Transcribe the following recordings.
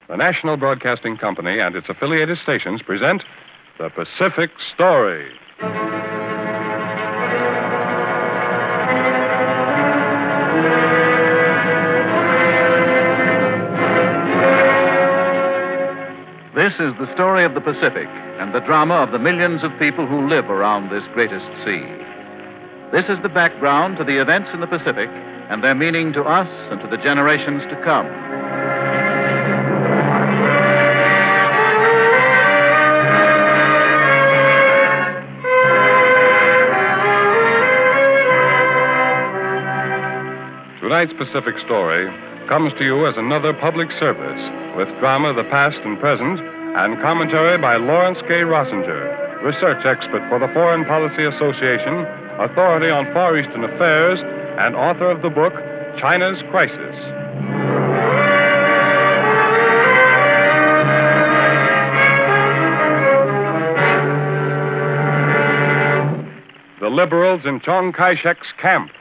the National Broadcasting Company and its affiliated stations present The Pacific Story. This is the story of the Pacific and the drama of the millions of people who live around this greatest sea. This is the background to the events in the Pacific and their meaning to us and to the generations to come. Tonight's Pacific Story comes to you as another public service with drama of the past and present and commentary by Lawrence K. Rossinger, research expert for the Foreign Policy Association, authority on Far Eastern affairs, and author of the book China's Crisis. The liberals in Chiang Kai-shek's camp.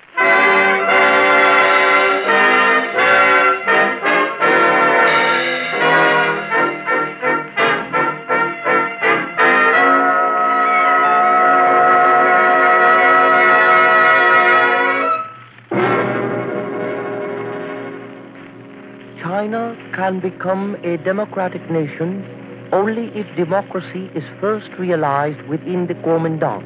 China can become a democratic nation only if democracy is first realized within the Kuomintang.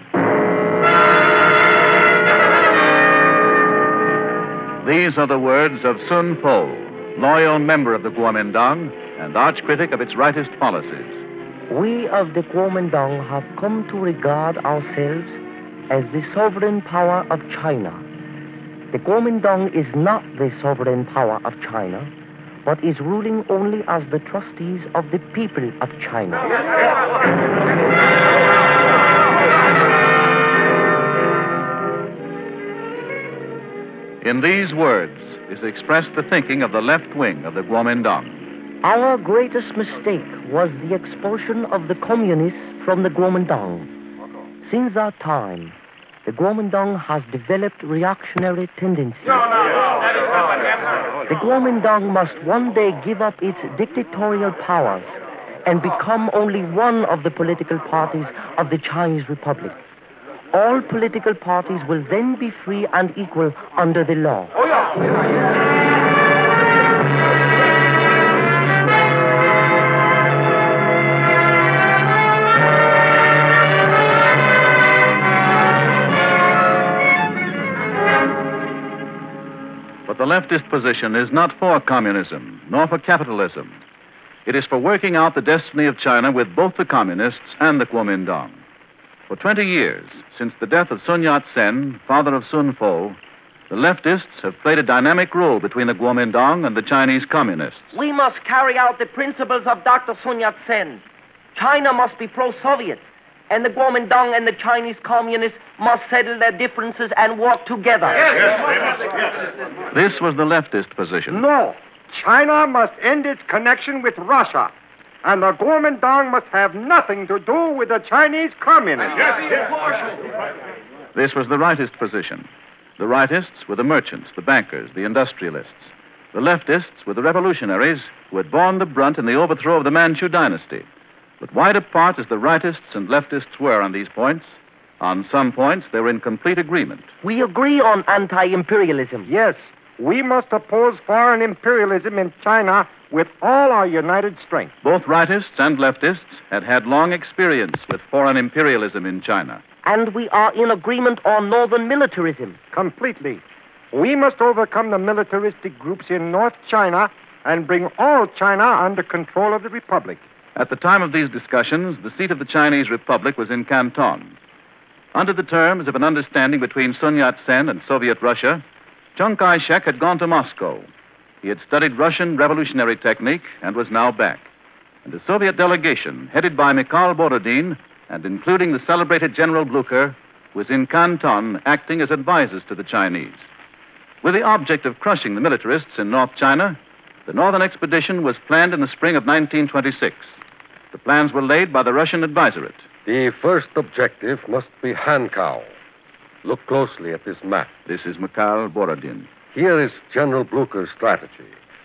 These are the words of Sun Po, loyal member of the Kuomintang and arch critic of its rightist policies. We of the Kuomintang have come to regard ourselves as the sovereign power of China. The Kuomintang is not the sovereign power of China, but is ruling only as the trustees of the people of China. In these words is expressed the thinking of the left wing of the Kuomintang. Our greatest mistake was the expulsion of the communists from the Kuomintang. Since that time, the Kuomintang has developed reactionary tendencies. The Kuomintang must one day give up its dictatorial powers and become only one of the political parties of the Chinese Republic. All political parties will then be free and equal under the law. But the leftist position is not for communism, nor for capitalism. It is for working out the destiny of China with both the communists and the Kuomintang. For 20 years, since the death of Sun Yat-sen, father of Sun Po, the leftists have played a dynamic role between the Kuomintang and the Chinese communists. We must carry out the principles of Dr. Sun Yat-sen. China must be pro-Soviet, and the Kuomintang and the Chinese communists must settle their differences and work together. This was the leftist position. No. China must end its connection with Russia, and the Kuomintang must have nothing to do with the Chinese communists. This was the rightist position. The rightists were the merchants, the bankers, the industrialists. The leftists were the revolutionaries who had borne the brunt in the overthrow of the Manchu dynasty. But wide apart as the rightists and leftists were on these points, on some points they were in complete agreement. We agree on anti-imperialism. Yes, we must oppose foreign imperialism in China with all our united strength. Both rightists and leftists had had long experience with foreign imperialism in China. And we are in agreement on northern militarism. Completely. We must overcome the militaristic groups in North China and bring all China under control of the Republic. At the time of these discussions, the seat of the Chinese Republic was in Canton. Under the terms of an understanding between Sun Yat-sen and Soviet Russia, Chiang Kai-shek had gone to Moscow. He had studied Russian revolutionary technique and was now back. And a Soviet delegation, headed by Mikhail Borodin and including the celebrated General Blucher, was in Canton acting as advisors to the Chinese. With the object of crushing the militarists in North China, the Northern Expedition was planned in the spring of 1926. The plans were laid by the Russian advisorate. The first objective must be Hankow. Look closely at this map. This is Mikhail Borodin. Here is General Blucher's strategy.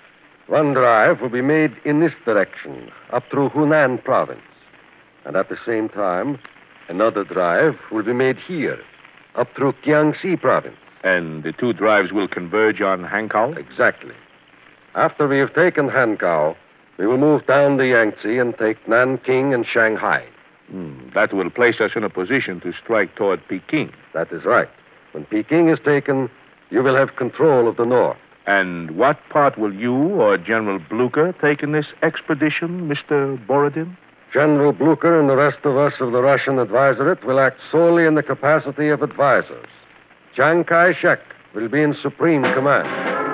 One drive will be made in this direction, up through Hunan province. And at the same time, another drive will be made here, up through Jiangxi province. And the two drives will converge on Hankow? Exactly. After we have taken Hankow, we will move down the Yangtze and take Nanking and Shanghai. That will place us in a position to strike toward Peking. That is right. When Peking is taken, you will have control of the north. And what part will you or General Blucher take in this expedition, Mr. Borodin? General Blucher and the rest of us of the Russian advisorate will act solely in the capacity of advisors. Chiang Kai-shek will be in supreme command.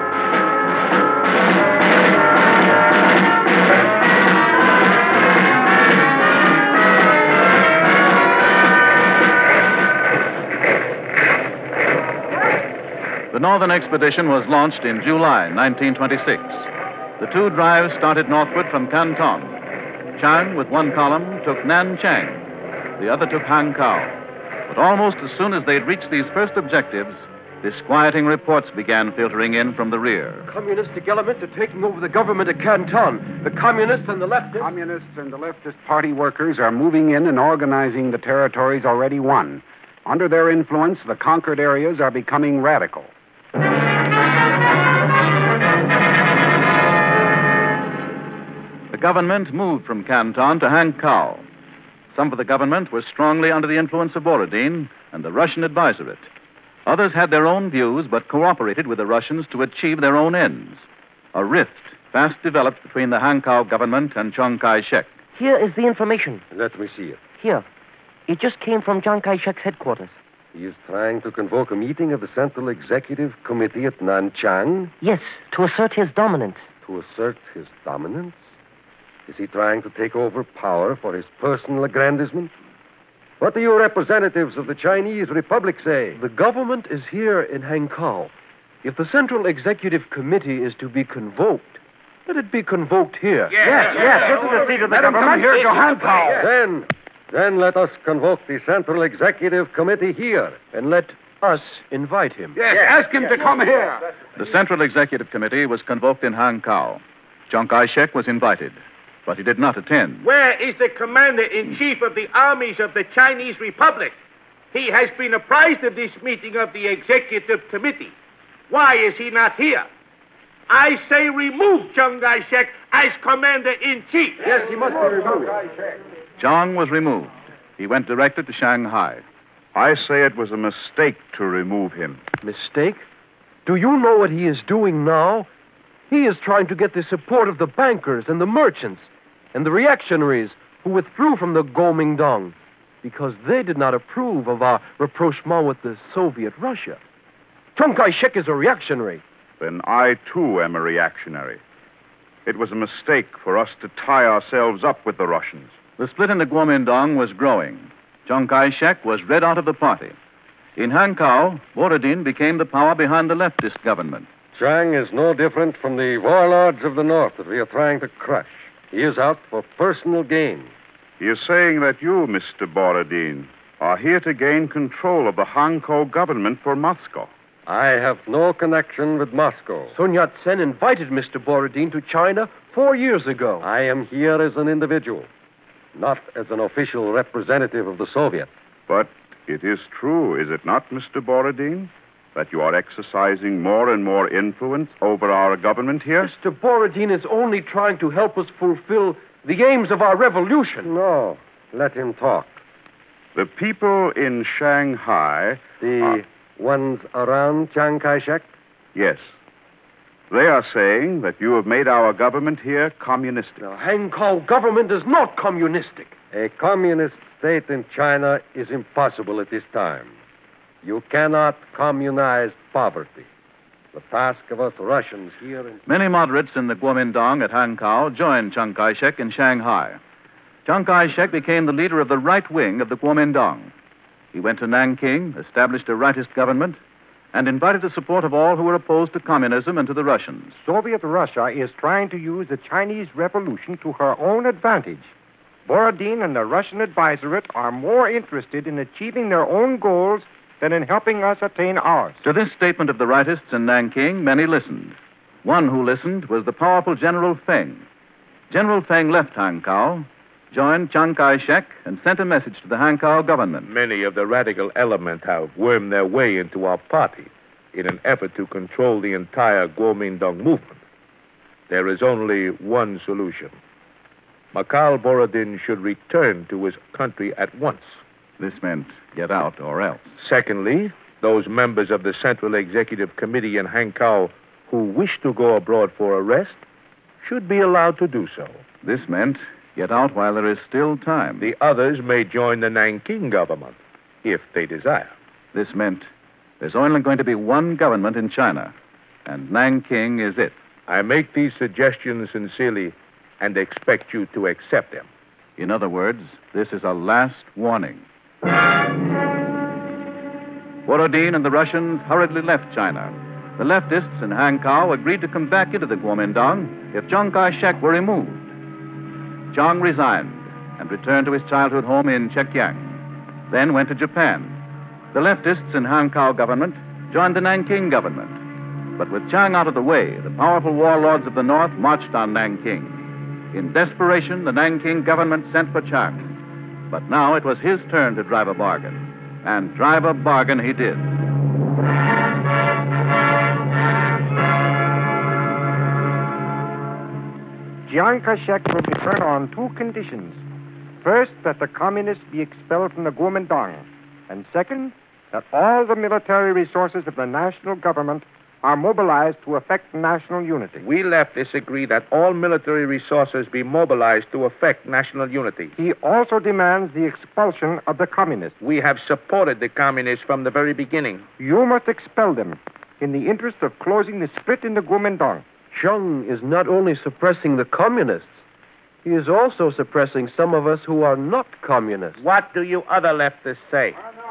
The Northern Expedition was launched in July 1926. The two drives started northward from Canton. Chiang, with one column, took Nanchang. The other took Hankow. But almost as soon as they'd reached these first objectives, disquieting reports began filtering in from the rear. Communistic elements are taking over the government of Canton. The communists and the leftists... Communists and the leftist party workers are moving in and organizing the territories already won. Under their influence, the conquered areas are becoming radical. The government moved from Canton to Hankow. Some of the government were strongly under the influence of Borodin and the Russian advisorate. Others had their own views but cooperated with the Russians to achieve their own ends. A rift fast developed between the Hankow government and Chiang Kai-shek. Here is the information. Let me see it. Here. It just came from Chiang Kai-shek's headquarters. He is trying to convoke a meeting of the Central Executive Committee at Nanchang. Yes, to assert his dominance. To assert his dominance? Is he trying to take over power for his personal aggrandizement? What do you representatives of the Chinese Republic say? The government is here in Hankow. If the Central Executive Committee is to be convoked, let it be convoked here. Yes. This is the seat of the government. Come here to Hankow. Then let us convoke the Central Executive Committee here. And let us invite him. Yes, ask him to come here. The Central Executive Committee was convoked in Hankow. Chiang Kai-shek was invited, but he did not attend. Where is the commander-in-chief of the armies of the Chinese Republic? He has been apprised of this meeting of the Executive Committee. Why is he not here? I say remove Chiang Kai-shek as commander-in-chief. Yes, he must be removed. Chiang was removed. He went directly to Shanghai. I say it was a mistake to remove him. Mistake? Do you know what he is doing now? He is trying to get the support of the bankers and the merchants and the reactionaries who withdrew from the Kuomintang because they did not approve of our rapprochement with the Soviet Russia. Chiang Kai-shek is a reactionary. Then I, too, am a reactionary. It was a mistake for us to tie ourselves up with the Russians. The split in the Kuomintang was growing. Chiang Kai-shek was read out of the party. In Hankow, Borodin became the power behind the leftist government. Chiang is no different from the warlords of the north that we are trying to crush. He is out for personal gain. He is saying that you, Mr. Borodin, are here to gain control of the Hankow government for Moscow. I have no connection with Moscow. Sun Yat-sen invited Mr. Borodin to China 4 years ago. I am here as an individual, not as an official representative of the Soviet. But it is true, is it not, Mr. Borodin, that you are exercising more and more influence over our government here? Mr. Borodin is only trying to help us fulfill the aims of our revolution. No, let him talk. The people in Shanghai... The ones around Chiang Kai-shek? Yes. They are saying that you have made our government here communistic. The Hankow government is not communistic. A communist state in China is impossible at this time. You cannot communize poverty. The task of us Russians here in... Many moderates in the Kuomintang at Hankow joined Chiang Kai-shek in Shanghai. Chiang Kai-shek became the leader of the right wing of the Kuomintang. He went to Nanking, established a rightist government, and invited the support of all who were opposed to communism and to the Russians. Soviet Russia is trying to use the Chinese Revolution to her own advantage. Borodin and the Russian advisorate are more interested in achieving their own goals than in helping us attain ours. To this statement of the rightists in Nanking, many listened. One who listened was the powerful General Feng. General Feng left Hankow, joined Chiang Kai-shek, and sent a message to the Hankow government. Many of the radical element have wormed their way into our party in an effort to control the entire Kuomintang movement. There is only one solution. Mikhail Borodin should return to his country at once. This meant get out or else. Secondly, those members of the Central Executive Committee in Hankow who wish to go abroad for a rest should be allowed to do so. This meant get out while there is still time. The others may join the Nanking government, if they desire. This meant there's only going to be one government in China, and Nanking is it. I make these suggestions sincerely and expect you to accept them. In other words, this is a last warning. Borodin and the Russians hurriedly left China. The leftists in Hankow agreed to come back into the Kuomintang if Chiang Kai-shek were removed. Chiang resigned and returned to his childhood home in Chekiang, then went to Japan. The leftists in Hankow government joined the Nanking government. But with Chiang out of the way, the powerful warlords of the north marched on Nanking. In desperation, the Nanking government sent for Chiang. But now it was his turn to drive a bargain. And drive a bargain he did. Chiang Kai-shek will be turned on two conditions. First, that the communists be expelled from the Kuomintang. And second, that all the military resources of the national government are mobilized to effect national unity. We leftists agree that all military resources be mobilized to effect national unity. He also demands the expulsion of the communists. We have supported the communists from the very beginning. You must expel them in the interest of closing the split in the Kuomintang. Chiang is not only suppressing the communists, he is also suppressing some of us who are not communists. What do you other leftists say?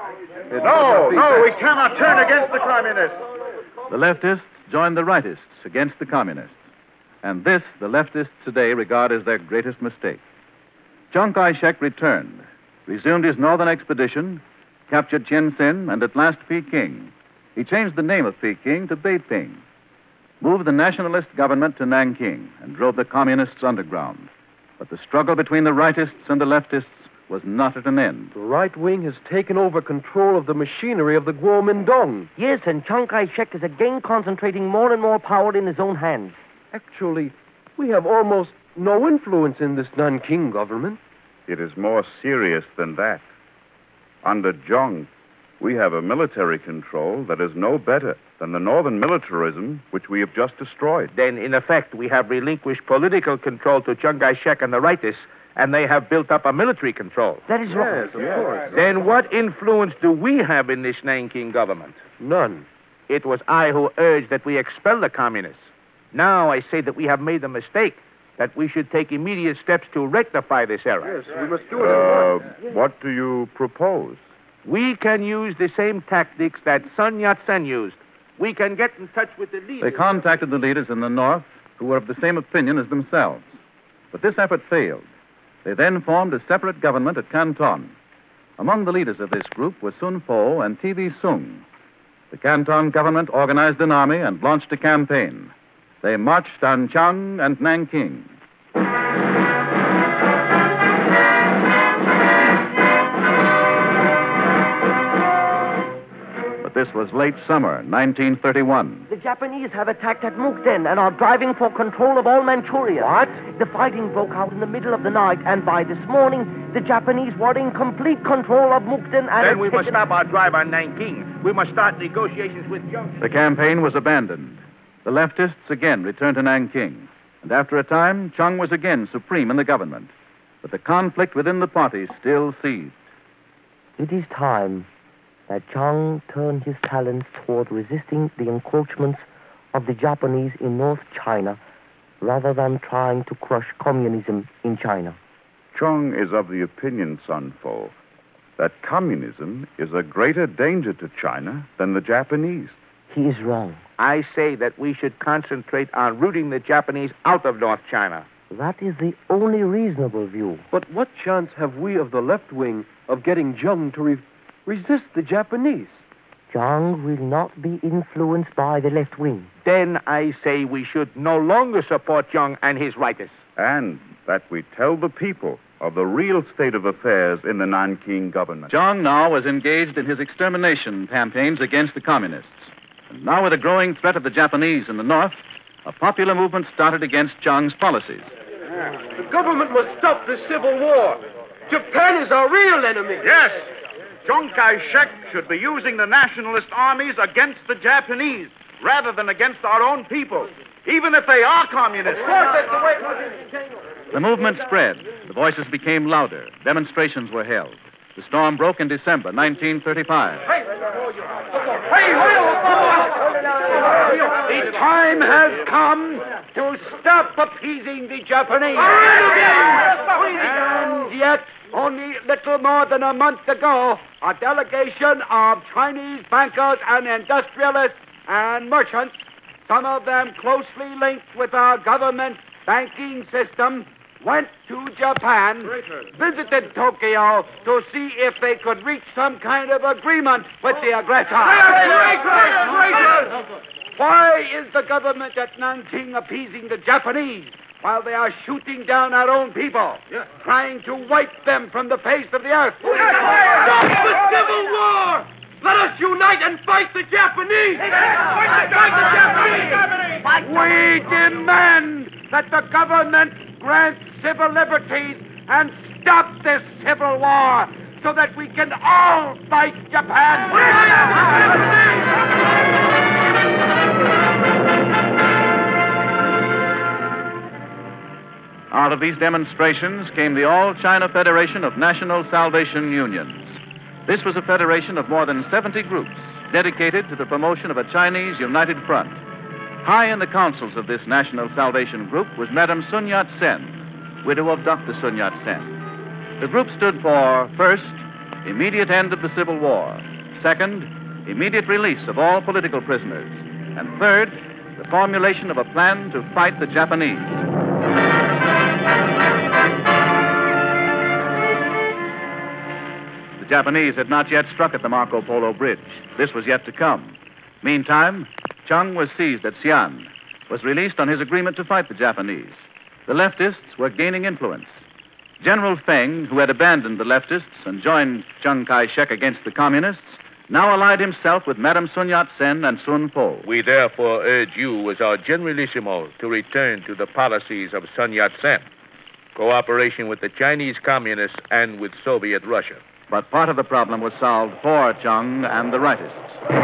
No, we cannot turn against the communists. The leftists joined the rightists against the communists. And this, the leftists today regard as their greatest mistake. Chiang Kai-shek returned, resumed his northern expedition, captured Tientsin, and at last Peking. He changed the name of Peking to Beiping, moved the nationalist government to Nanking, and drove the communists underground. But the struggle between the rightists and the leftists was not at an end. The right wing has taken over control of the machinery of the Kuomintang. Yes, and Chiang Kai-shek is again concentrating more and more power in his own hands. Actually, we have almost no influence in this Nanking government. It is more serious than that. Under Zhong, we have a military control that is no better than the northern militarism which we have just destroyed. Then, in effect, we have relinquished political control to Chiang Kai-shek and the rightists, and they have built up a military control. That is right. Yes, of course. Then what influence do we have in this Nanking government? None. It was I who urged that we expel the communists. Now I say that we have made the mistake, that we should take immediate steps to rectify this error. Yes, we must do it at once. What do you propose? We can use the same tactics that Sun Yat-sen used. We can get in touch with the leaders. They contacted the leaders in the north who were of the same opinion as themselves. But this effort failed. They then formed a separate government at Canton. Among the leaders of this group were Sun Po and T.V. Sung. The Canton government organized an army and launched a campaign. They marched on Chiang and Nanking. But this was late summer, 1931. The Japanese have attacked at Mukden and are driving for control of all Manchuria. What? The fighting broke out in the middle of the night, and by this morning, the Japanese were in complete control of Mukden and... Then we must stop our drive on Nanking. We must start negotiations with Junction. The campaign was abandoned. The leftists again returned to Nanking. And after a time, Chiang was again supreme in the government. But the conflict within the party still seethed. It is time that Chiang turned his talents toward resisting the encroachments of the Japanese in North China rather than trying to crush communism in China. Chong is of the opinion, Sun Po, that communism is a greater danger to China than the Japanese. He is wrong. I say that we should concentrate on rooting the Japanese out of North China. That is the only reasonable view. But what chance have we of the left wing of getting Zheng to resist the Japanese? Zhang will not be influenced by the left wing. Then I say we should no longer support Zhang and his writers. And that we tell the people of the real state of affairs in the Nanking government. Zhang now was engaged in his extermination campaigns against the communists. And now, with a growing threat of the Japanese in the north, a popular movement started against Zhang's policies. The government must stop the civil war. Japan is our real enemy. Yes, Chiang Kai-shek should be using the nationalist armies against the Japanese rather than against our own people, even if they are communists. The movement spread. The voices became louder. Demonstrations were held. The storm broke in December 1935. The time has come to stop appeasing the Japanese. And yet, only little more than a month ago, a delegation of Chinese bankers and industrialists and merchants, some of them closely linked with our government banking system, went to Japan, visited Tokyo to see if they could reach some kind of agreement with the aggressor. Why is the government at Nanking appeasing the Japanese while they are shooting down our own people, trying to wipe them from the face of the earth? Stop the civil war! Let us unite and fight the Japanese! Fight the Japanese! We demand that the government grant civil liberties and stop this civil war so that we can all fight Japan. Out of these demonstrations came the All China Federation of National Salvation Unions. This was a federation of more than 70 groups dedicated to the promotion of a Chinese united front. High in the councils of this National Salvation Group was Madame Sun Yat-sen, widow of Dr. Sun Yat-sen. The group stood for, first, immediate end of the Civil War; second, immediate release of all political prisoners; and third, the formulation of a plan to fight the Japanese. The Japanese had not yet struck at the Marco Polo Bridge. This was yet to come. Meantime, Chung was seized at Xi'an, was released on his agreement to fight the Japanese. The leftists were gaining influence. General Feng, who had abandoned the leftists and joined Chiang Kai-shek against the communists, now allied himself with Madame Sun Yat-sen and Sun Po. We therefore urge you, as our Generalissimo, to return to the policies of Sun Yat-sen, cooperation with the Chinese communists and with Soviet Russia. But part of the problem was solved for Chung and the rightists.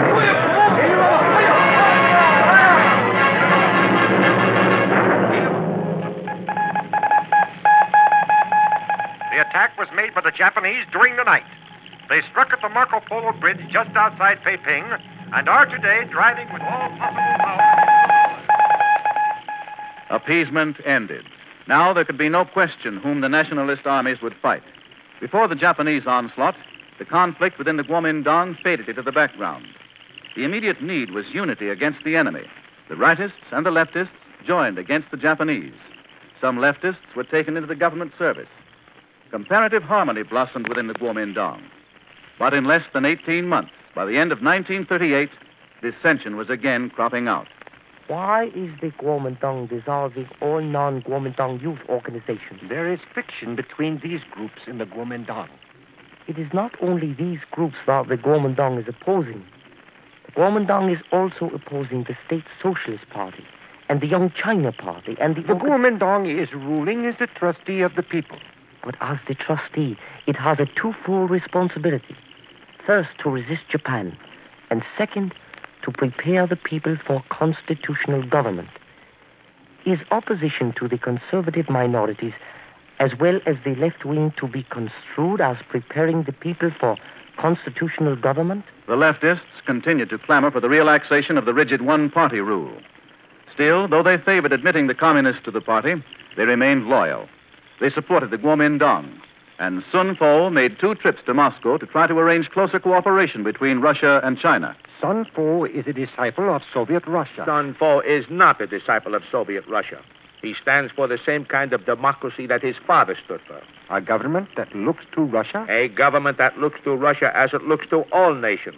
The attack was made by the Japanese during the night. They struck at the Marco Polo Bridge just outside Peiping and are today driving with all possible power. Appeasement ended. Now there could be no question whom the nationalist armies would fight. Before the Japanese onslaught, the conflict within the Kuomintang faded into the background. The immediate need was unity against the enemy. The rightists and the leftists joined against the Japanese. Some leftists were taken into the government service. Comparative harmony blossomed within the Kuomintang. But in less than 18 months, by the end of 1938, dissension was again cropping out. Why is the Kuomintang dissolving all non-Kuomintang youth organizations? There is friction between these groups in the Kuomintang. It is not only these groups that the Kuomintang is opposing. The Kuomintang is also opposing the State Socialist Party and the Young China Party and the... The Kuomintang is ruling as the trustee of the people. But as the trustee, it has a twofold responsibility. First, to resist Japan, and second, to prepare the people for constitutional government. Is opposition to the conservative minorities as well as the left wing to be construed as preparing the people for constitutional government? The leftists continued to clamor for the relaxation of the rigid one-party rule. Still, though they favored admitting the communists to the party, they remained loyal. They supported the Kuomintang, and Sun Po made 2 trips to Moscow to try to arrange closer cooperation between Russia and China. Sun Po is a disciple of Soviet Russia. Sun Po is not a disciple of Soviet Russia. He stands for the same kind of democracy that his father stood for. A government that looks to Russia? A government that looks to Russia as it looks to all nations,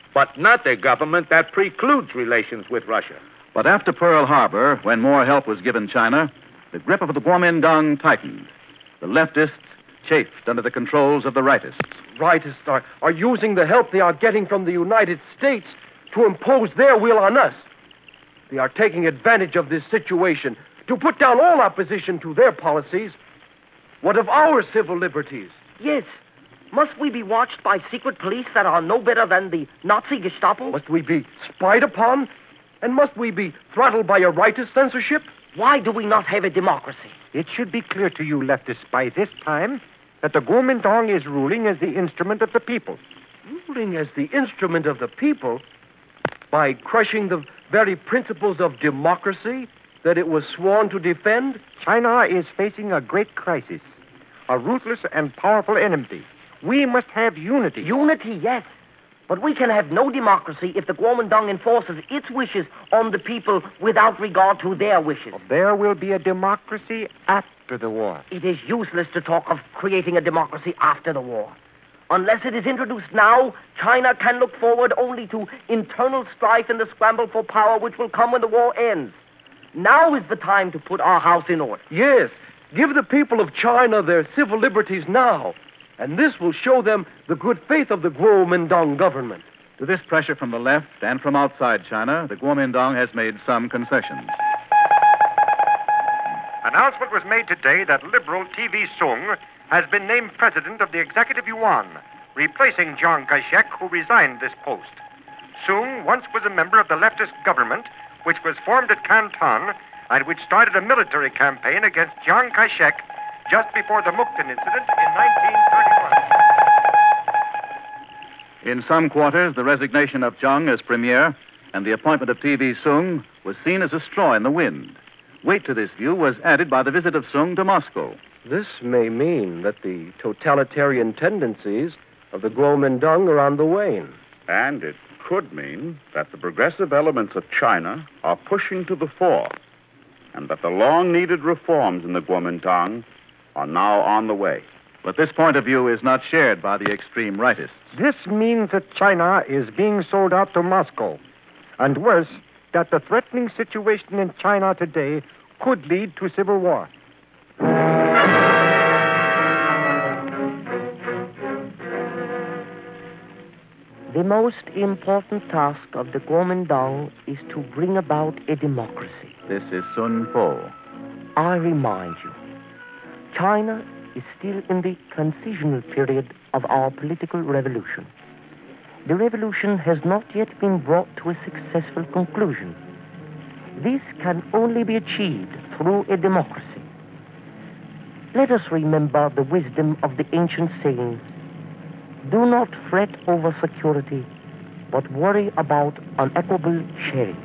but not a government that precludes relations with Russia. But after Pearl Harbor, when more help was given China, the grip of the Kuomintang tightened. The leftists chafed under the controls of the rightists. Rightists are using the help they are getting from the United States to impose their will on us. They are taking advantage of this situation to put down all opposition to their policies. What of our civil liberties? Yes. Must we be watched by secret police that are no better than the Nazi Gestapo? Must we be spied upon? And must we be throttled by a rightist censorship? Why do we not have a democracy? It should be clear to you, leftists, by this time that the Kuomintang is ruling as the instrument of the people. Ruling as the instrument of the people? By crushing the very principles of democracy that it was sworn to defend? China is facing a great crisis, a ruthless and powerful enemy. We must have unity. Unity, yes. But we can have no democracy if the Kuomintang enforces its wishes on the people without regard to their wishes. There will be a democracy after the war. It is useless to talk of creating a democracy after the war. Unless it is introduced now, China can look forward only to internal strife and the scramble for power which will come when the war ends. Now is the time to put our house in order. Yes, give the people of China their civil liberties now. And this will show them the good faith of the Kuomintang government. To this pressure from the left and from outside China, the Kuomintang has made some concessions. Announcement was made today that liberal TV Sung has been named president of the Executive Yuan, replacing Chiang Kai-shek, who resigned this post. Sung once was a member of the leftist government, which was formed at Canton and which started a military campaign against Chiang Kai-shek just before the Mukden incident in 1931. In some quarters, the resignation of Chiang as premier and the appointment of TV Sung was seen as a straw in the wind. Weight to this view was added by the visit of Sung to Moscow. This may mean that the totalitarian tendencies of the Kuomintang are on the wane. And it could mean that the progressive elements of China are pushing to the fore, and that the long-needed reforms in the Kuomintang are now on the way. But this point of view is not shared by the extreme rightists. This means that China is being sold out to Moscow. And worse, that the threatening situation in China today could lead to civil war. The most important task of the Kuomintang is to bring about a democracy. This is Sun Po. I remind you, China is still in the transitional period of our political revolution. The revolution has not yet been brought to a successful conclusion. This can only be achieved through a democracy. Let us remember the wisdom of the ancient saying, do not fret over security, but worry about unequable sharing.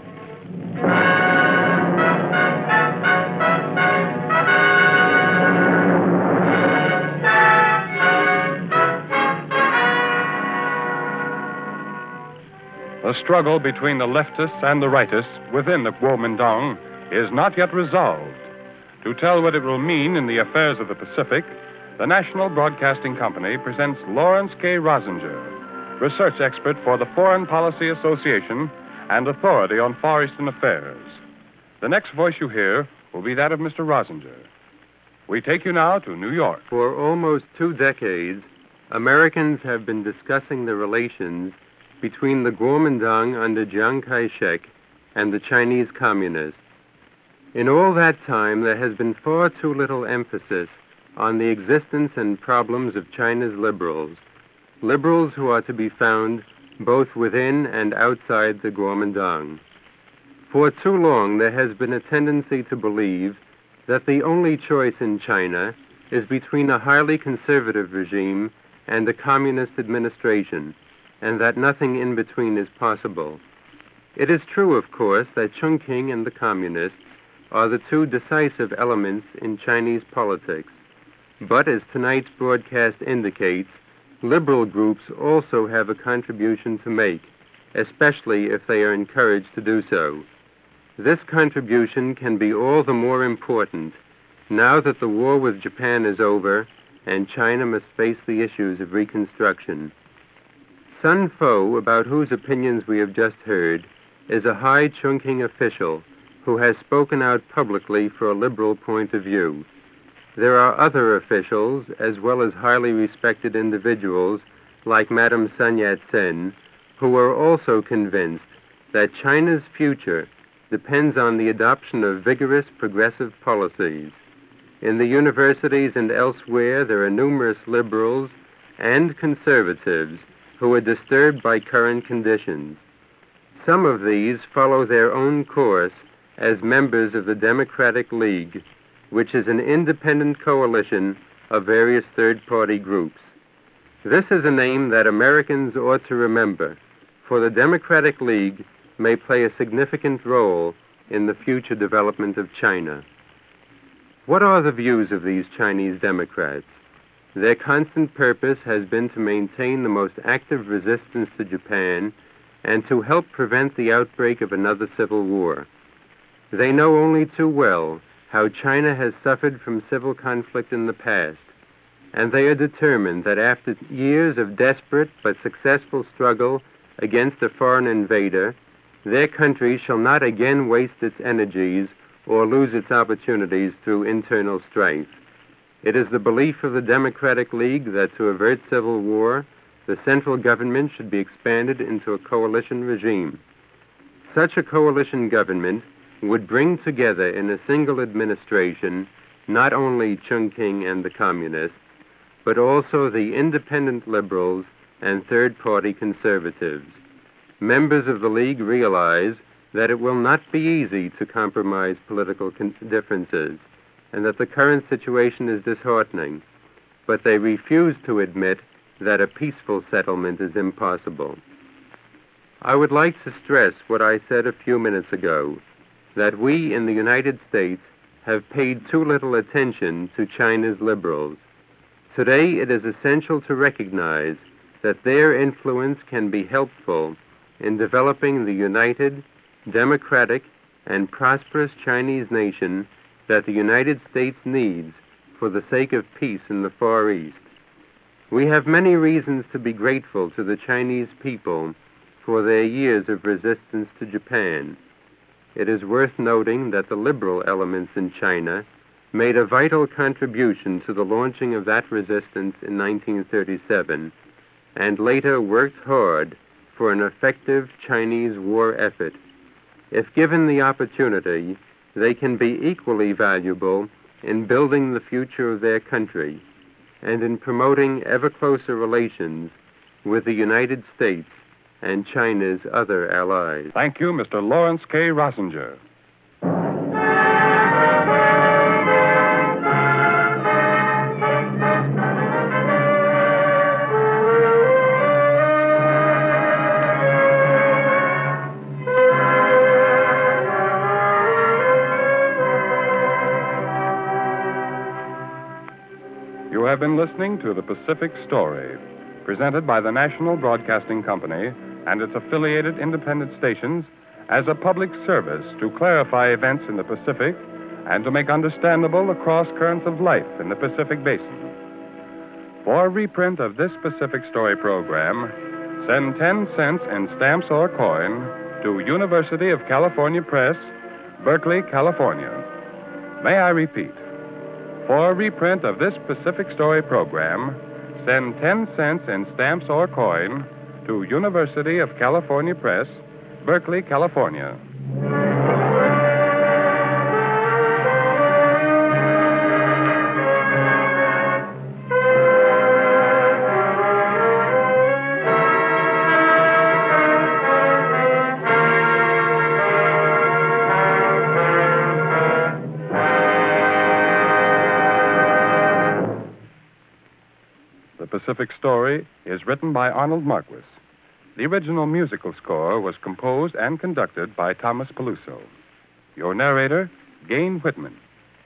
The struggle between the leftists and the rightists within the Kuomintang is not yet resolved. To tell what it will mean in the affairs of the Pacific, the National Broadcasting Company presents Lawrence K. Rosinger, research expert for the Foreign Policy Association and authority on Far Eastern affairs. The next voice you hear will be that of Mr. Rosinger. We take you now to New York. For almost 2 decades, Americans have been discussing the relations between the Kuomintang under Chiang Kai-shek and the Chinese Communists. In all that time, there has been far too little emphasis on the existence and problems of China's liberals who are to be found both within and outside the Kuomintang. For too long, there has been a tendency to believe that the only choice in China is between a highly conservative regime and a communist administration, and that nothing in between is possible. It is true, of course, that Chongqing and the communists are the 2 decisive elements in Chinese politics. But as tonight's broadcast indicates, liberal groups also have a contribution to make, especially if they are encouraged to do so. This contribution can be all the more important now that the war with Japan is over and China must face the issues of reconstruction. Sun Fo, about whose opinions we have just heard, is a high Chungking official who has spoken out publicly for a liberal point of view. There are other officials, as well as highly respected individuals like Madame Sun Yat-sen, who are also convinced that China's future depends on the adoption of vigorous progressive policies. In the universities and elsewhere, there are numerous liberals and conservatives who are disturbed by current conditions. Some of these follow their own course as members of the Democratic League, which is an independent coalition of various third-party groups. This is a name that Americans ought to remember, for the Democratic League may play a significant role in the future development of China. What are the views of these Chinese Democrats? Their constant purpose has been to maintain the most active resistance to Japan and to help prevent the outbreak of another civil war. They know only too well how China has suffered from civil conflict in the past, and they are determined that after years of desperate but successful struggle against a foreign invader, their country shall not again waste its energies or lose its opportunities through internal strife. It is the belief of the Democratic League that to avert civil war, the central government should be expanded into a coalition regime. Such a coalition government would bring together in a single administration not only Chungking and the Communists, but also the independent liberals and third-party conservatives. Members of the League realize that it will not be easy to compromise political differences and that the current situation is disheartening, but they refuse to admit that a peaceful settlement is impossible. I would like to stress what I said a few minutes ago, that we in the United States have paid too little attention to China's liberals. Today, it is essential to recognize that their influence can be helpful in developing the united, democratic, and prosperous Chinese nation that the United States needs for the sake of peace in the Far East. We have many reasons to be grateful to the Chinese people for their years of resistance to Japan. It is worth noting that the liberal elements in China made a vital contribution to the launching of that resistance in 1937 and later worked hard for an effective Chinese war effort. If given the opportunity, they can be equally valuable in building the future of their country and in promoting ever closer relations with the United States and China's other allies. Thank you, Mr. Lawrence K. Rossinger. You have been listening to The Pacific Story, presented by the National Broadcasting Company and its affiliated independent stations as a public service to clarify events in the Pacific and to make understandable the cross currents of life in the Pacific Basin. For a reprint of this Pacific Story program, send 10 cents in stamps or coin to University of California Press, Berkeley, California. May I repeat? For a reprint of this Pacific Story program, send 10 cents in stamps or coin to University of California Press, Berkeley, California. The Pacific Story is written by Arnold Marquis. The original musical score was composed and conducted by Thomas Peluso. Your narrator, Gain Whitman.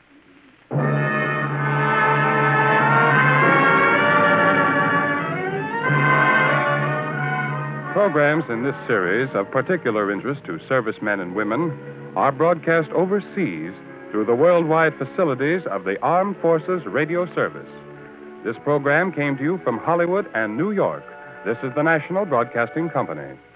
Programs in this series of particular interest to servicemen and women are broadcast overseas through the worldwide facilities of the Armed Forces Radio Service. This program came to you from Hollywood and New York, This is the National Broadcasting Company.